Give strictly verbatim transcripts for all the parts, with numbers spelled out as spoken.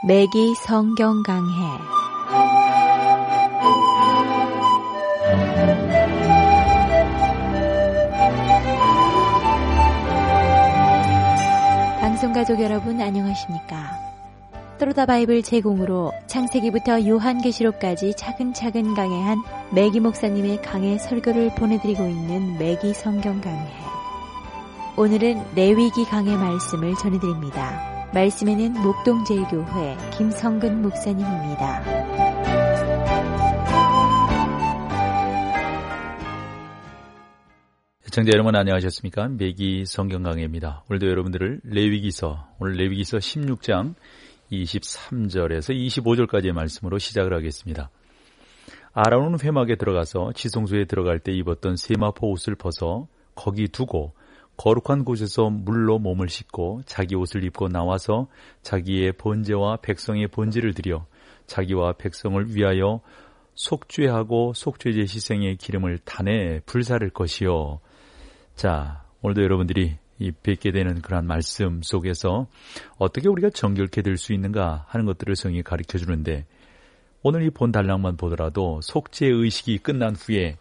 매기 성경 강해. 방송가족 여러분 안녕하십니까? 또르다 바이블 제공으로 창세기부터 요한계시록까지 차근차근 강해한 매기 목사님의 강해 설교를 보내드리고 있는 매기 성경 강해. 오늘은 레위기 강해 말씀을 전해드립니다. 말씀에는 목동제일교회 김성근 목사님입니다. 시청자 여러분 안녕하셨습니까? 매기 성경 강해입니다. 오늘도 여러분들을 레위기서, 오늘 레위기서 십육 장 이십삼 절에서 이십오 절까지의 말씀으로 시작을 하겠습니다. 아론은 회막에 들어가서 지성소에 들어갈 때 입었던 세마포 옷을 벗어 거기 두고 거룩한 곳에서 물로 몸을 씻고 자기 옷을 입고 나와서 자기의 번제와 백성의 번제를 드려 자기와 백성을 위하여 속죄하고 속죄제 희생의 기름을 타내 불사를 것이요. 자, 오늘도 여러분들이 이 뵙게 되는 그러한 말씀 속에서 어떻게 우리가 정결케 될 수 있는가 하는 것들을 성경이 가르쳐 주는데, 오늘 이 본 단락만 보더라도 속죄 의식이 끝난 후에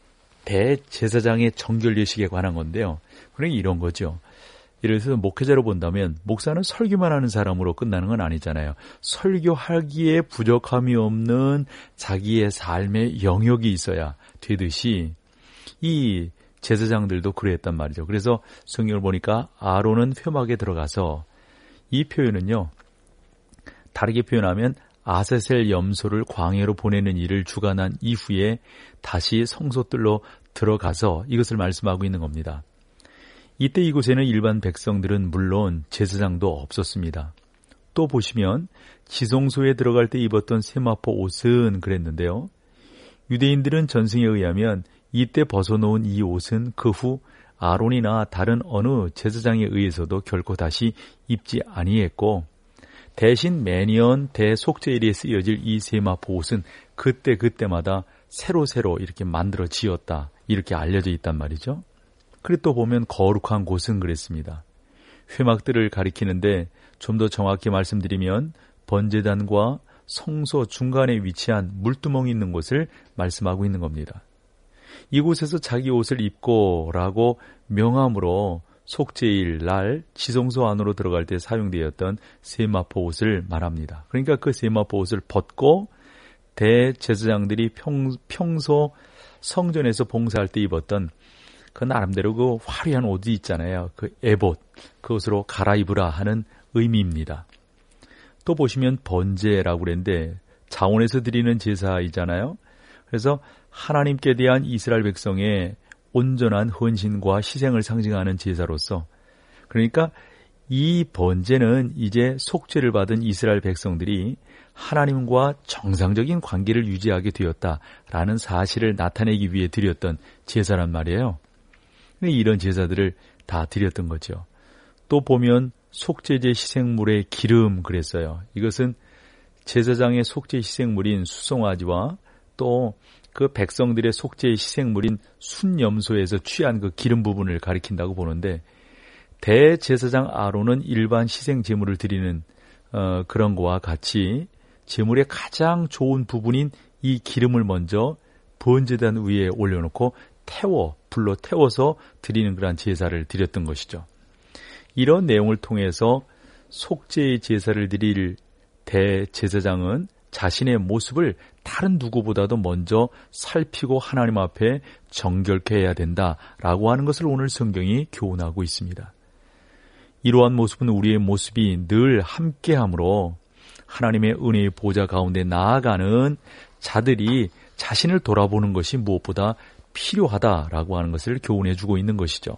대제사장의 정결 예식에 관한 건데요. 그러니까 이런 거죠. 예를 들어서 목회자로 본다면 목사는 설교만 하는 사람으로 끝나는 건 아니잖아요. 설교하기에 부족함이 없는 자기의 삶의 영역이 있어야 되듯이 이 제사장들도 그랬단 말이죠. 그래서 성경을 보니까 아론은 회막에 들어가서, 이 표현은요, 다르게 표현하면 아세셀 염소를 광야로 보내는 일을 주관한 이후에 다시 성소뜰로 들어가서 이것을 말씀하고 있는 겁니다. 이때 이곳에는 일반 백성들은 물론 제사장도 없었습니다. 또 보시면 지성소에 들어갈 때 입었던 세마포 옷은 그랬는데요. 유대인들은 전승에 의하면 이때 벗어놓은 이 옷은 그 후 아론이나 다른 어느 제사장에 의해서도 결코 다시 입지 아니했고, 대신 매년 대속죄일에 쓰여질 이 세마포 옷은 그때 그때마다 새로 새로 이렇게 만들어 지었다, 이렇게 알려져 있단 말이죠. 그리고 또 보면 거룩한 곳은 그랬습니다. 회막들을 가리키는데 좀 더 정확히 말씀드리면 번제단과 성소 중간에 위치한 물두멍이 있는 곳을 말씀하고 있는 겁니다. 이곳에서 자기 옷을 입고 라고 명함으로 속죄일 날 지성소 안으로 들어갈 때 사용되었던 세마포 옷을 말합니다. 그러니까 그 세마포 옷을 벗고 대제사장들이 평, 평소 성전에서 봉사할 때 입었던 그 나름대로 그 화려한 옷이 있잖아요. 그 에봇, 그것으로 갈아입으라 하는 의미입니다. 또 보시면 번제라고 그랬는데 자원에서 드리는 제사이잖아요. 그래서 하나님께 대한 이스라엘 백성의 온전한 헌신과 희생을 상징하는 제사로서, 그러니까 이 번제는 이제 속죄를 받은 이스라엘 백성들이 하나님과 정상적인 관계를 유지하게 되었다라는 사실을 나타내기 위해 드렸던 제사란 말이에요. 이런 제사들을 다 드렸던 거죠. 또 보면 속죄제 희생물의 기름 그랬어요. 이것은 제사장의 속죄 희생물인 수송아지와 또 그 백성들의 속죄 희생물인 순염소에서 취한 그 기름 부분을 가리킨다고 보는데, 대제사장 아론은 일반 희생 제물을 드리는 어, 그런 거와 같이 제물의 가장 좋은 부분인 이 기름을 먼저 번제단 위에 올려놓고 태워, 불로 태워서 드리는 그런 제사를 드렸던 것이죠. 이런 내용을 통해서 속죄의 제사를 드릴 대제사장은 자신의 모습을 다른 누구보다도 먼저 살피고 하나님 앞에 정결케 해야 된다라고 하는 것을 오늘 성경이 교훈하고 있습니다. 이러한 모습은 우리의 모습이 늘 함께함으로 하나님의 은혜의 보좌 가운데 나아가는 자들이 자신을 돌아보는 것이 무엇보다 필요하다라고 하는 것을 교훈해 주고 있는 것이죠.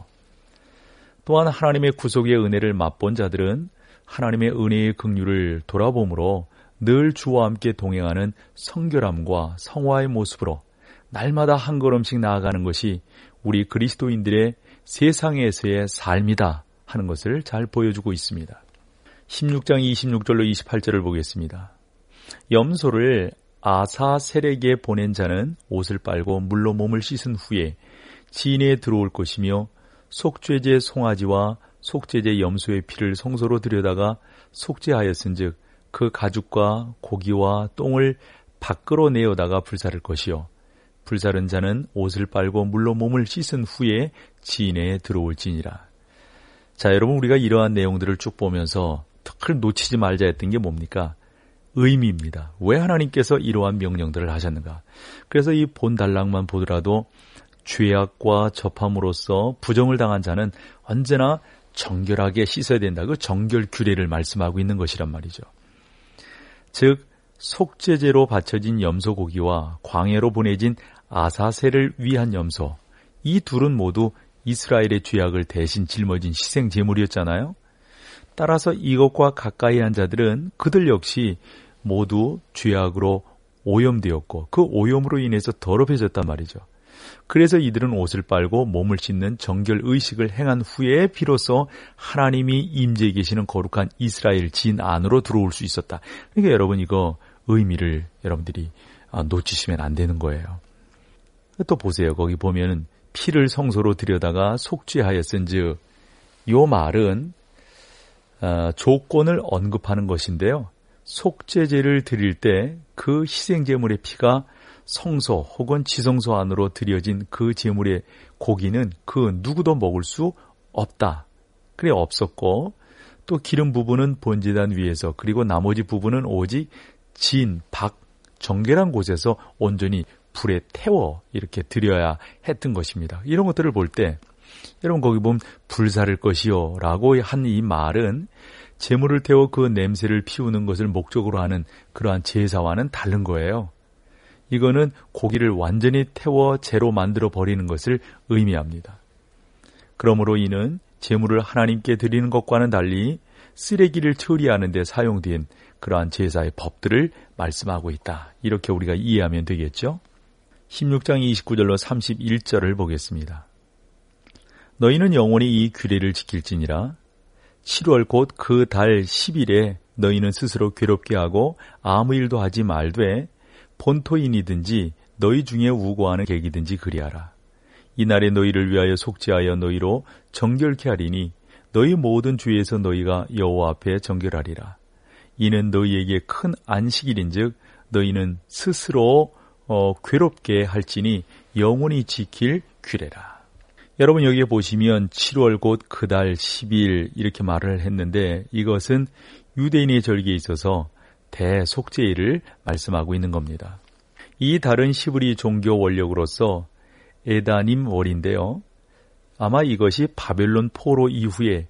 또한 하나님의 구속의 은혜를 맛본 자들은 하나님의 은혜의 긍휼을 돌아봄으로 늘 주와 함께 동행하는 성결함과 성화의 모습으로 날마다 한 걸음씩 나아가는 것이 우리 그리스도인들의 세상에서의 삶이다 하는 것을 잘 보여주고 있습니다. 십육 장 이십육 절로 이십팔 절을 보겠습니다. 염소를 아사셀에게 보낸 자는 옷을 빨고 물로 몸을 씻은 후에 진에 들어올 것이며 속죄제 송아지와 속죄제 염소의 피를 성소로 들여다가 속죄하였은즉 그 가죽과 고기와 똥을 밖으로 내어다가 불사를 것이요 불사른 자는 옷을 빨고 물로 몸을 씻은 후에 진에 들어올지니라. 자, 여러분, 우리가 이러한 내용들을 쭉 보면서 특히 놓치지 말자 했던 게 뭡니까? 의미입니다. 왜 하나님께서 이러한 명령들을 하셨는가? 그래서 이 본 단락만 보더라도 죄악과 접함으로써 부정을 당한 자는 언제나 정결하게 씻어야 된다. 그 정결 규례를 말씀하고 있는 것이란 말이죠. 즉 속죄제로 바쳐진 염소 고기와 광야로 보내진 아사새를 위한 염소, 이 둘은 모두 이스라엘의 죄악을 대신 짊어진 희생 제물이었잖아요. 따라서 이것과 가까이 한 자들은 그들 역시 모두 죄악으로 오염되었고 그 오염으로 인해서 더럽혀졌단 말이죠. 그래서 이들은 옷을 빨고 몸을 씻는 정결 의식을 행한 후에 비로소 하나님이 임재해 계시는 거룩한 이스라엘 진 안으로 들어올 수 있었다. 그러니까 여러분, 이거 의미를 여러분들이 놓치시면 안 되는 거예요. 또 보세요. 거기 보면은 피를 성소로 들여다가 속죄하였은즉, 요 말은 조건을 언급하는 것인데요. 속죄제를 드릴 때 그 희생제물의 피가 성소 혹은 지성소 안으로 들여진 그 제물의 고기는 그 누구도 먹을 수 없다. 그래 없었고, 또 기름 부분은 번제단 위에서, 그리고 나머지 부분은 오직 진, 박, 정결한 곳에서 온전히 불에 태워 이렇게 드려야 했던 것입니다. 이런 것들을 볼 때 여러분, 거기 보면 불사를 것이요 라고 한 이 말은 제물을 태워 그 냄새를 피우는 것을 목적으로 하는 그러한 제사와는 다른 거예요. 이거는 고기를 완전히 태워 재로 만들어 버리는 것을 의미합니다. 그러므로 이는 제물을 하나님께 드리는 것과는 달리 쓰레기를 처리하는 데 사용된 그러한 제사의 법들을 말씀하고 있다. 이렇게 우리가 이해하면 되겠죠. 십육 장 이십구 절로 삼십일 절을 보겠습니다. 너희는 영원히 이 규례를 지킬지니라. 칠월 곧 그 달 십 일에 너희는 스스로 괴롭게 하고 아무 일도 하지 말되 본토인이든지 너희 중에 우고하는 객이든지 그리하라. 이날에 너희를 위하여 속죄하여 너희로 정결케 하리니 너희 모든 주에서 너희가 여호와 앞에 정결하리라. 이는 너희에게 큰 안식일인즉 너희는 스스로 어, 괴롭게 할지니 영원히 지킬 규례라. 여러분, 여기에 보시면 칠월 곧 그 달 십 일 이렇게 말을 했는데, 이것은 유대인의 절기에 있어서 대속죄일을 말씀하고 있는 겁니다. 이 달은 시브리 종교 원력으로서 에다님 월인데요. 아마 이것이 바벨론 포로 이후에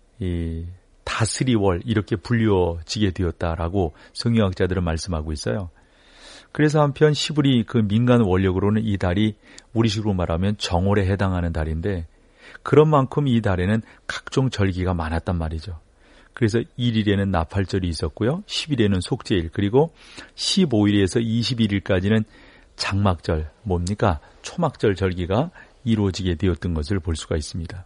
이 다스리월 이렇게 불려지게 되었다라고 성경학자들은 말씀하고 있어요. 그래서 한편 시브리 그 민간 원력으로는 이 달이 우리식으로 말하면 정월에 해당하는 달인데, 그런 만큼 이 달에는 각종 절기가 많았단 말이죠. 그래서 일 일에는 나팔절이 있었고요. 십 일에는 속죄일, 그리고 십오 일에서 이십일 일까지는 장막절, 뭡니까? 초막절 절기가 이루어지게 되었던 것을 볼 수가 있습니다.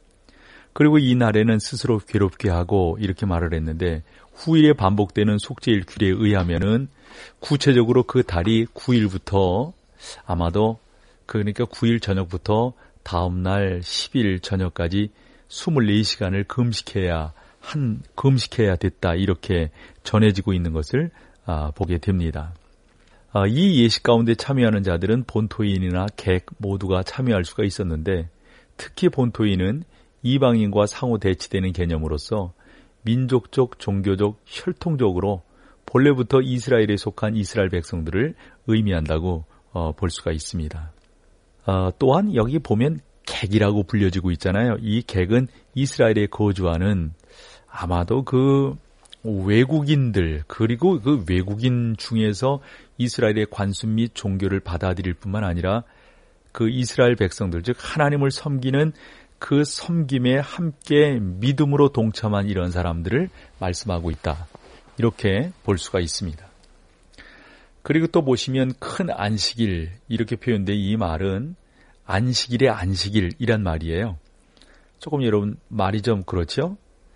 그리고 이 날에는 스스로 괴롭게 하고 이렇게 말을 했는데, 후일에 반복되는 속죄일 규례에 의하면은 구체적으로 그 달이 구 일부터 아마도 그러니까 구 일 저녁부터 다음 날 십 일 저녁까지 이십사 시간을 금식해야 한 금식해야 됐다, 이렇게 전해지고 있는 것을 아, 보게 됩니다. 아, 이 예식 가운데 참여하는 자들은 본토인이나 객 모두가 참여할 수가 있었는데, 특히 본토인은 이방인과 상호 대치되는 개념으로서 민족적, 종교적, 혈통적으로 본래부터 이스라엘에 속한 이스라엘 백성들을 의미한다고 어, 볼 수가 있습니다. 어, 또한 여기 보면 객이라고 불려지고 있잖아요. 이 객은 이스라엘에 거주하는 아마도 그 외국인들, 그리고 그 외국인 중에서 이스라엘의 관습 및 종교를 받아들일 뿐만 아니라 그 이스라엘 백성들, 즉 하나님을 섬기는 그 섬김에 함께 믿음으로 동참한 이런 사람들을 말씀하고 있다, 이렇게 볼 수가 있습니다. 그리고 또 보시면 큰 안식일 이렇게 표현된 이 말은 안식일의 안식일이란 말이에요. 조금 여러분 말이 좀 그렇죠?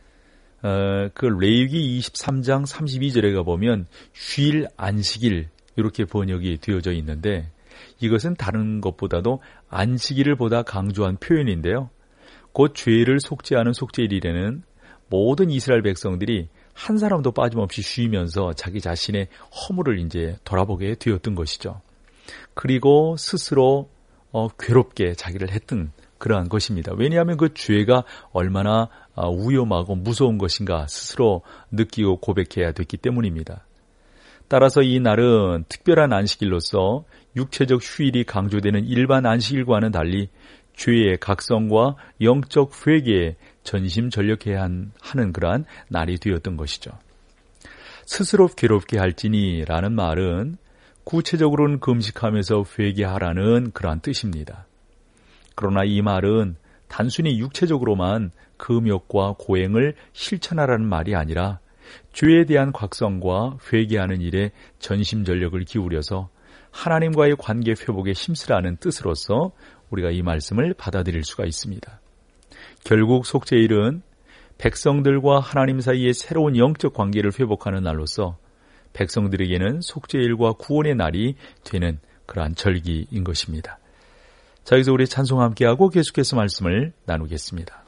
어, 그 레위기 이십삼 장 삼십이 절에 가보면 휴일 안식일 이렇게 번역이 되어져 있는데, 이것은 다른 것보다도 안식일을 보다 강조한 표현인데요. 곧 죄를 속죄하는 속죄일에는 모든 이스라엘 백성들이 한 사람도 빠짐없이 쉬면서 자기 자신의 허물을 이제 돌아보게 되었던 것이죠. 그리고 스스로 어, 괴롭게 자기를 했던 그러한 것입니다. 왜냐하면 그 죄가 얼마나 위험하고 무서운 것인가 스스로 느끼고 고백해야 됐기 때문입니다. 따라서 이 날은 특별한 안식일로서 육체적 휴일이 강조되는 일반 안식일과는 달리 죄의 각성과 영적 회개에 전심전력해야 하는 그러한 날이 되었던 것이죠. 스스로 괴롭게 할지니 라는 말은 구체적으로는 금식하면서 회개하라는 그러한 뜻입니다. 그러나 이 말은 단순히 육체적으로만 금욕과 고행을 실천하라는 말이 아니라 죄에 대한 각성과 회개하는 일에 전심전력을 기울여서 하나님과의 관계 회복에 힘쓰라는 뜻으로서 우리가 이 말씀을 받아들일 수가 있습니다. 결국 속죄일은 백성들과 하나님 사이의 새로운 영적 관계를 회복하는 날로서 백성들에게는 속죄일과 구원의 날이 되는 그러한 절기인 것입니다. 자, 여기서 우리 찬송 함께하고 계속해서 말씀을 나누겠습니다.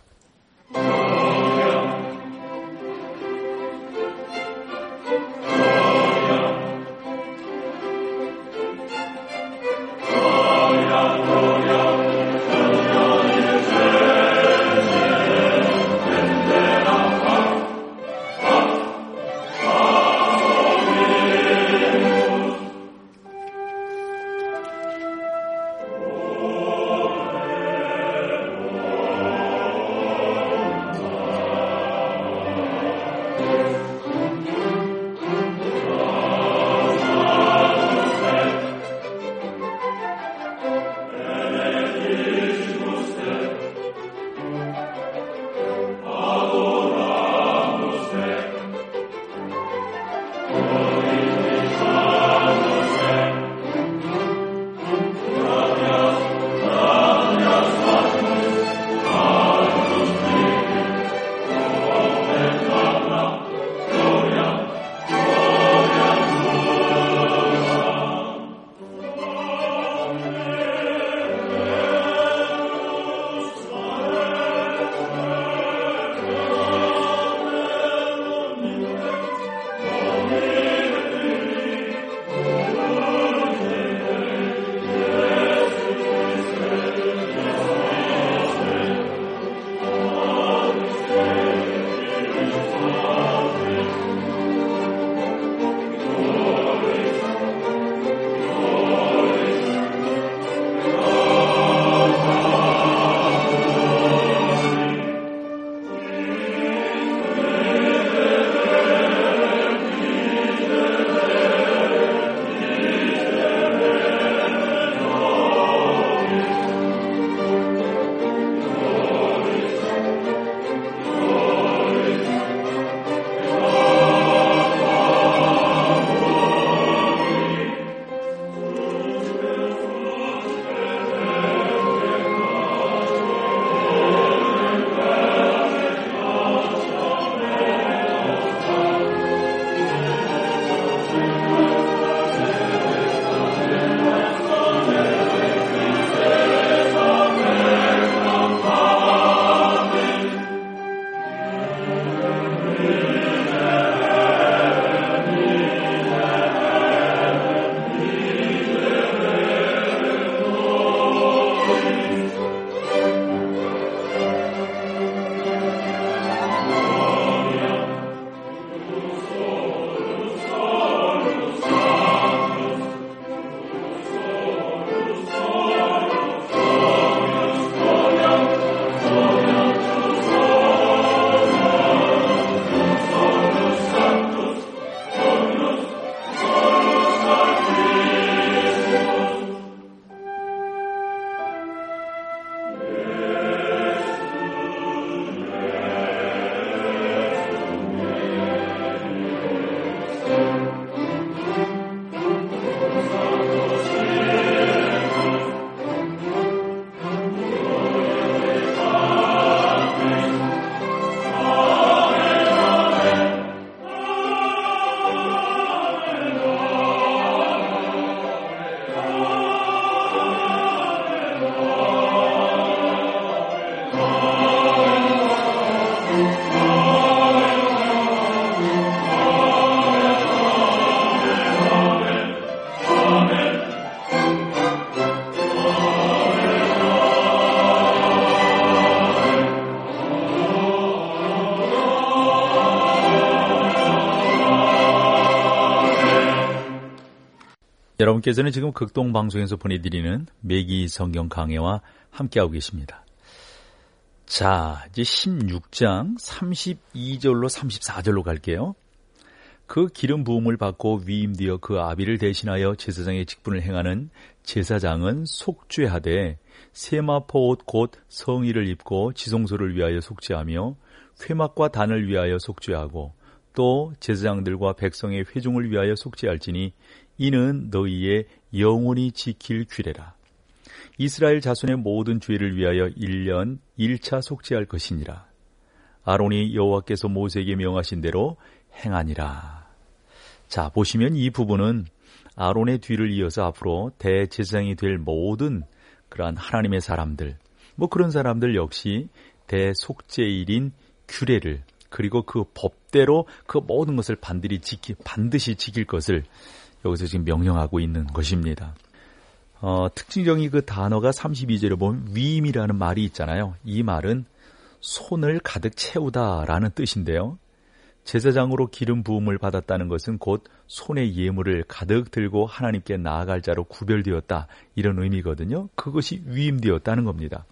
여러분께서는 지금 극동방송에서 보내드리는 매기 성경 강해와 함께하고 계십니다. 자, 이제 십육 장 삼십이 절로 삼십사 절로 갈게요. 그 기름 부음을 받고 위임되어 그 아비를 대신하여 제사장의 직분을 행하는 제사장은 속죄하되 세마포 옷 곧 성의를 입고 지성소를 위하여 속죄하며 회막과 단을 위하여 속죄하고 또 제사장들과 백성의 회중을 위하여 속죄할지니 이는 너희의 영원히 지킬 규례라. 이스라엘 자손의 모든 죄를 위하여 일 년 일 차 속죄할 것이니라. 아론이 여호와께서 모세에게 명하신 대로 행하니라. 자, 보시면 이 부분은 아론의 뒤를 이어서 앞으로 대제사장이 될 모든 그러한 하나님의 사람들, 뭐 그런 사람들 역시 대속죄일인 규례를 그리고 그 법대로 그 모든 것을 반드시, 지키, 반드시 지킬 것을 여기서 지금 명령하고 있는 것입니다. 어, 특징적인 그 단어가 삼십이 절에 보면 위임이라는 말이 있잖아요. 이 말은 손을 가득 채우다라는 뜻인데요. 제사장으로 기름 부음을 받았다는 것은 곧 손에 예물을 가득 들고 하나님께 나아갈 자로 구별되었다, 이런 의미거든요. 그것이 위임되었다는 겁니다.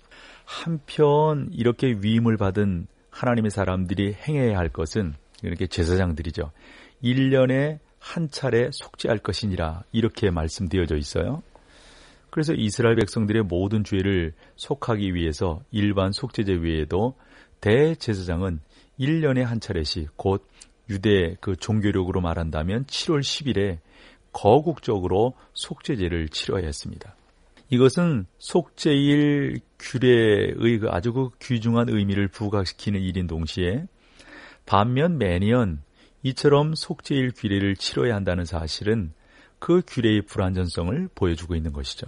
한편 이렇게 위임을 받은 하나님의 사람들이 행해야 할 것은 이렇게 제사장들이죠. 일 년에 한 차례 속죄할 것이니라, 이렇게 말씀되어져 있어요. 그래서 이스라엘 백성들의 모든 죄를 속하기 위해서 일반 속죄제 외에도 대제사장은 일 년에 한 차례씩, 곧 유대 그 종교력으로 말한다면 칠월 십일에 거국적으로 속죄제를 치러야 했습니다. 이것은 속죄일 규례의 그 아주 그 귀중한 의미를 부각시키는 일인 동시에 반면 매년 이처럼 속죄일 규례를 치러야 한다는 사실은 그 규례의 불완전성을 보여주고 있는 것이죠.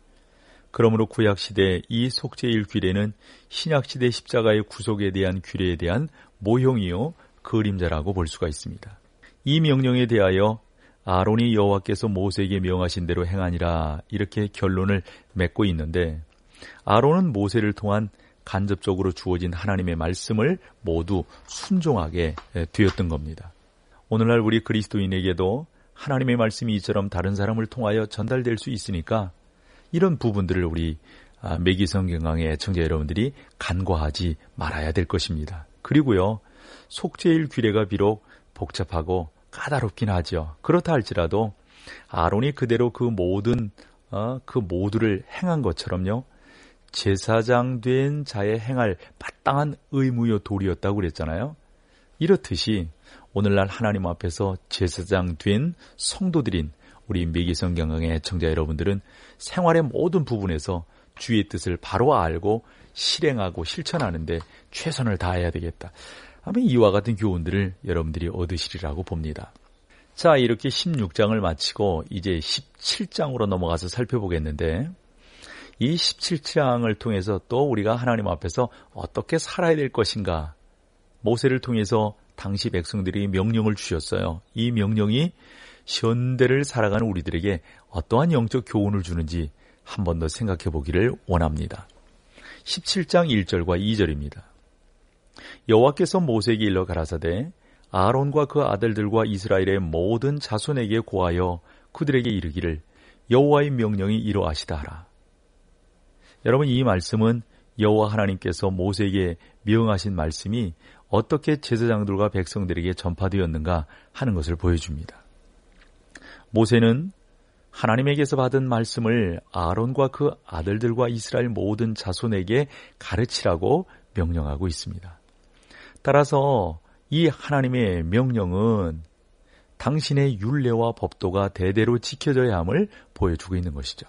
그러므로 구약시대 이 속죄일 규례는 신약시대 십자가의 구속에 대한 규례에 대한 모형이요 그림자라고 볼 수가 있습니다. 이 명령에 대하여 아론이 여호와께서 모세에게 명하신 대로 행하니라, 이렇게 결론을 맺고 있는데, 아론은 모세를 통한 간접적으로 주어진 하나님의 말씀을 모두 순종하게 되었던 겁니다. 오늘날 우리 그리스도인에게도 하나님의 말씀이 이처럼 다른 사람을 통하여 전달될 수 있으니까 이런 부분들을 우리 매기 성경 강의 애청자 여러분들이 간과하지 말아야 될 것입니다. 그리고요, 속죄일 규례가 비록 복잡하고 까다롭긴 하죠. 그렇다 할지라도 아론이 그대로 그 모든 어, 그 모두를 행한 것처럼요, 제사장 된 자의 행할 마땅한 의무요 도리였다고 그랬잖아요. 이렇듯이 오늘날 하나님 앞에서 제사장 된 성도들인 우리 매기 성경 강의 애청자 여러분들은 생활의 모든 부분에서 주의 뜻을 바로 알고 실행하고 실천하는데 최선을 다해야 되겠다. 아마 이와 같은 교훈들을 여러분들이 얻으시리라고 봅니다. 자, 이렇게 십육 장을 마치고 이제 십칠 장으로 넘어가서 살펴보겠는데, 이 십칠 장을 통해서 또 우리가 하나님 앞에서 어떻게 살아야 될 것인가, 모세를 통해서 당시 백성들이 명령을 주셨어요. 이 명령이 현대를 살아가는 우리들에게 어떠한 영적 교훈을 주는지 한 번 더 생각해 보기를 원합니다. 십칠 장 일 절과 이 절입니다. 여호와께서 모세에게 일러 가라사대 아론과 그 아들들과 이스라엘의 모든 자손에게 고하여 그들에게 이르기를 여호와의 명령이 이러하시다 하라. 여러분, 이 말씀은 여호와 하나님께서 모세에게 명하신 말씀이 어떻게 제사장들과 백성들에게 전파되었는가 하는 것을 보여줍니다. 모세는 하나님에게서 받은 말씀을 아론과 그 아들들과 이스라엘 모든 자손에게 가르치라고 명령하고 있습니다. 따라서 이 하나님의 명령은 당신의 율례와 법도가 대대로 지켜져야 함을 보여주고 있는 것이죠.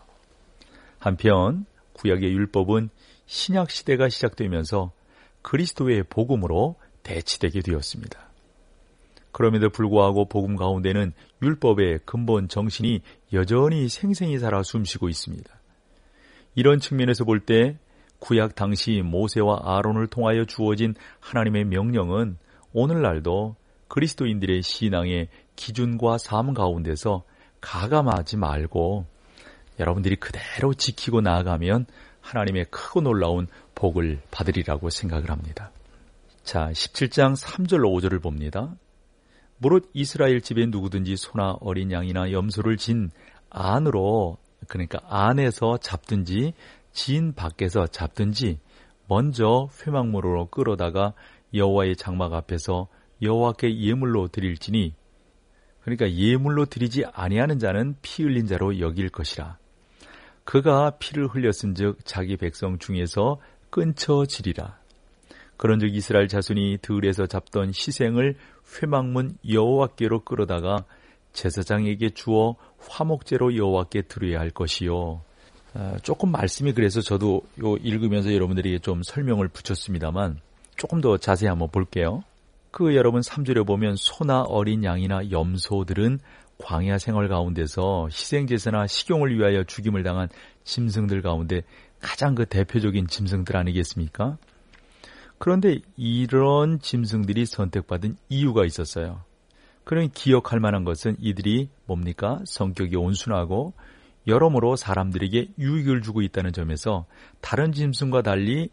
한편 구약의 율법은 신약 시대가 시작되면서 그리스도의 복음으로 대치되게 되었습니다. 그럼에도 불구하고 복음 가운데는 율법의 근본 정신이 여전히 생생히 살아 숨쉬고 있습니다. 이런 측면에서 볼 때 구약 당시 모세와 아론을 통하여 주어진 하나님의 명령은 오늘날도 그리스도인들의 신앙의 기준과 삶 가운데서 가감하지 말고 여러분들이 그대로 지키고 나아가면 하나님의 크고 놀라운 복을 받으리라고 생각을 합니다. 자, 십칠 장 삼 절로 오 절을 봅니다. 무릇 이스라엘 집에 누구든지 소나 어린 양이나 염소를 진 안으로, 그러니까 안에서 잡든지 진 밖에서 잡든지 먼저 회막문으로 끌어다가 여호와의 장막 앞에서 여호와께 예물로 드릴지니, 그러니까 예물로 드리지 아니하는 자는 피 흘린 자로 여길 것이라. 그가 피를 흘렸은즉 자기 백성 중에서 끊쳐지리라. 그런즉 이스라엘 자손이 들에서 잡던 희생을 회막문 여호와께로 끌어다가 제사장에게 주어 화목제로 여호와께 드려야 할 것이요. 아, 조금 말씀이 그래서 저도 요 읽으면서 여러분들에게 좀 설명을 붙였습니다만 조금 더 자세히 한번 볼게요. 그 여러분 삼 절에 보면 소나 어린 양이나 염소들은 광야 생활 가운데서 희생제사나 식용을 위하여 죽임을 당한 짐승들 가운데 가장 그 대표적인 짐승들 아니겠습니까? 그런데 이런 짐승들이 선택받은 이유가 있었어요. 그러니 기억할 만한 것은 이들이 뭡니까? 성격이 온순하고 여러모로 사람들에게 유익을 주고 있다는 점에서 다른 짐승과 달리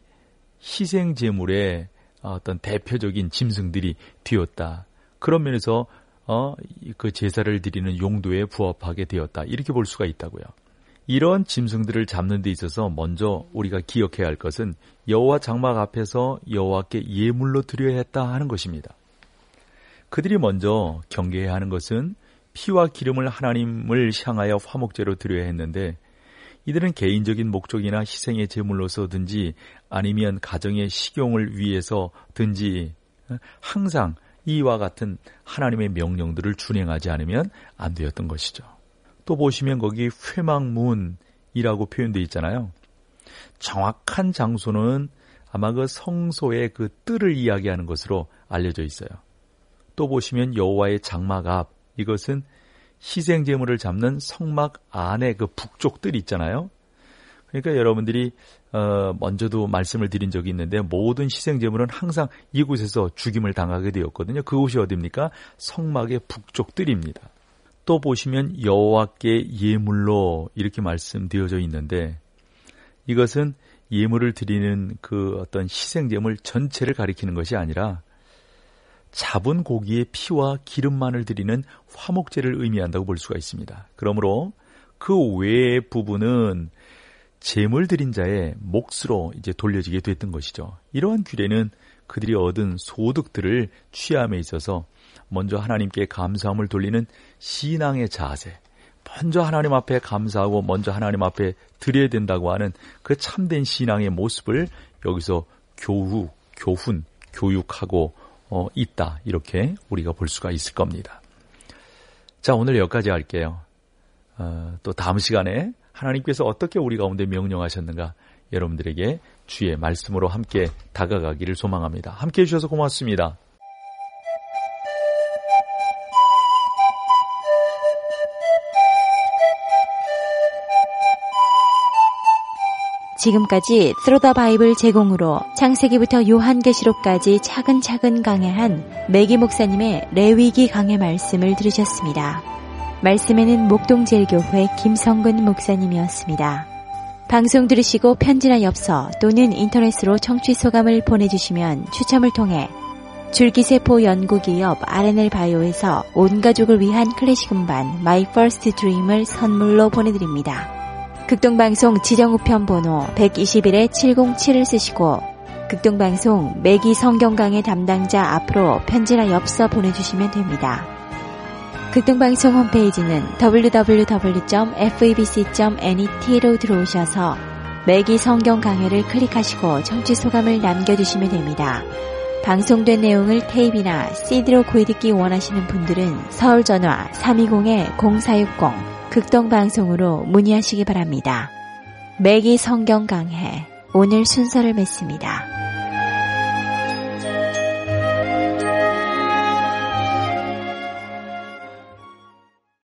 희생제물의 어떤 대표적인 짐승들이 되었다. 그런 면에서 어, 그 제사를 드리는 용도에 부합하게 되었다. 이렇게 볼 수가 있다고요. 이런 짐승들을 잡는 데 있어서 먼저 우리가 기억해야 할 것은 여호와 장막 앞에서 여호와께 예물로 드려야 했다 하는 것입니다. 그들이 먼저 경계해야 하는 것은 피와 기름을 하나님을 향하여 화목제로 드려야 했는데 이들은 개인적인 목적이나 희생의 제물로서든지 아니면 가정의 식용을 위해서든지 항상 이와 같은 하나님의 명령들을 준행하지 않으면 안 되었던 것이죠. 또 보시면 거기 회막문이라고 표현되어 있잖아요. 정확한 장소는 아마 그 성소의 그 뜰을 이야기하는 것으로 알려져 있어요. 또 보시면 여호와의 장막 앞, 이것은 희생제물을 잡는 성막 안에 그 북쪽 뜰 있잖아요. 그러니까 여러분들이 어, 먼저도 말씀을 드린 적이 있는데 모든 희생제물은 항상 이곳에서 죽임을 당하게 되었거든요. 그곳이 어디입니까? 성막의 북쪽 뜰입니다. 또 보시면 여호와께 예물로 이렇게 말씀되어져 있는데 이것은 예물을 드리는 그 어떤 희생제물 전체를 가리키는 것이 아니라 잡은 고기의 피와 기름만을 드리는 화목제를 의미한다고 볼 수가 있습니다. 그러므로 그 외의 부분은 제물 드린 자의 몫으로 이제 돌려지게 됐던 것이죠. 이러한 규례는 그들이 얻은 소득들을 취함에 있어서 먼저 하나님께 감사함을 돌리는 신앙의 자세, 먼저 하나님 앞에 감사하고 먼저 하나님 앞에 드려야 된다고 하는 그 참된 신앙의 모습을 여기서 교육, 교훈, 교육하고 어, 있다. 이렇게 우리가 볼 수가 있을 겁니다. 자, 오늘 여기까지 할게요. 어, 또 다음 시간에 하나님께서 어떻게 우리 가운데 명령하셨는가 여러분들에게 주의 말씀으로 함께 다가가기를 소망합니다. 함께해 주셔서 고맙습니다. 지금까지 스로다 바이블 제공으로 창세기부터 요한계시록까지 차근차근 강해한 매기 목사님의 레위기 강해 말씀을 들으셨습니다. 말씀에는 목동제일교회 김성근 목사님이었습니다. 방송 들으시고 편지나 엽서 또는 인터넷으로 청취 소감을 보내주시면 추첨을 통해 줄기세포 연구기업 알엔엘 바이오에서 온 가족을 위한 클래식 음반 My First Dream을 선물로 보내드립니다. 극동방송 지정우편 번호 백이십일 칠공칠을 쓰시고 극동방송 매기 성경강의 담당자 앞으로 편지나 엽서 보내주시면 됩니다. 극동방송 홈페이지는 더블유 더블유 더블유 점 에프이비씨 점 net로 들어오셔서 매기 성경 강해를 클릭하시고 청취 소감을 남겨주시면 됩니다. 방송된 내용을 테이프나 씨디로 구해듣기 원하시는 분들은 서울 전화 삼이공 공사육공 극동방송으로 문의하시기 바랍니다. 매기 성경 강해 오늘 순서를 맺습니다.